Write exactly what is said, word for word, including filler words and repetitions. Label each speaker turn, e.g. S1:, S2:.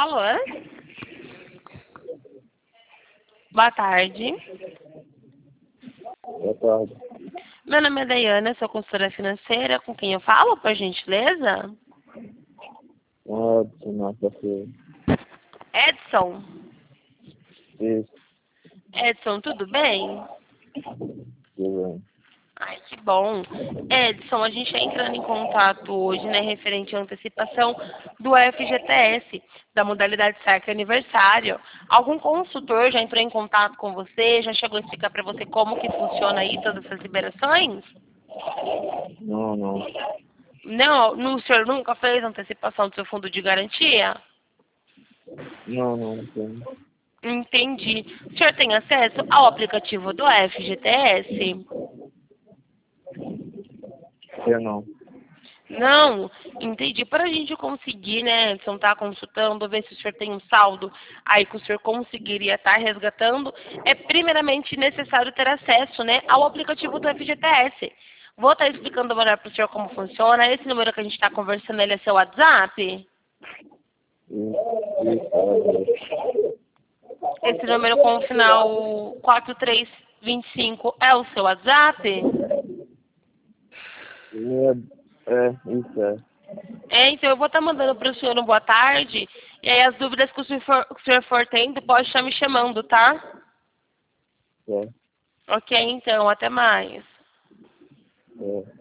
S1: Alô? Boa tarde.
S2: Boa tarde.
S1: Meu nome é Daiana, sou consultora financeira. Com quem eu falo, por gentileza?
S2: Um Edson, nossa,
S1: Edson.
S2: isso,
S1: Edson, tudo bem?
S2: tudo bem.
S1: Ai, que bom. Edson, a gente está entrando em contato hoje, né, referente à antecipação do F G T S, da modalidade saque aniversário. Algum consultor já entrou em contato com você? Já chegou a explicar para você como que funciona aí todas essas liberações?
S2: Não, não.
S1: Não, no, o senhor nunca fez antecipação do seu fundo de garantia?
S2: Não, não, não tem.
S1: Entendi. O senhor tem acesso ao aplicativo do F G T S?
S2: Eu não.
S1: Não, entendi. Para a gente conseguir, né, Edson, estar consultando, ver se o senhor tem um saldo aí que o senhor conseguiria estar resgatando, é primeiramente necessário ter acesso, né, ao aplicativo do F G T S. Vou estar explicando melhor para o senhor como funciona. Esse número que a gente está conversando, ele é seu WhatsApp?
S2: Isso, isso,
S1: Esse número com o final quatro três dois cinco é o seu WhatsApp?
S2: é, é, isso é.
S1: É, então eu vou estar mandando para o senhor um boa tarde. E aí as dúvidas que o senhor for, que o senhor for tendo, pode estar me chamando, tá?
S2: É,
S1: Ok, então, até mais.
S2: é.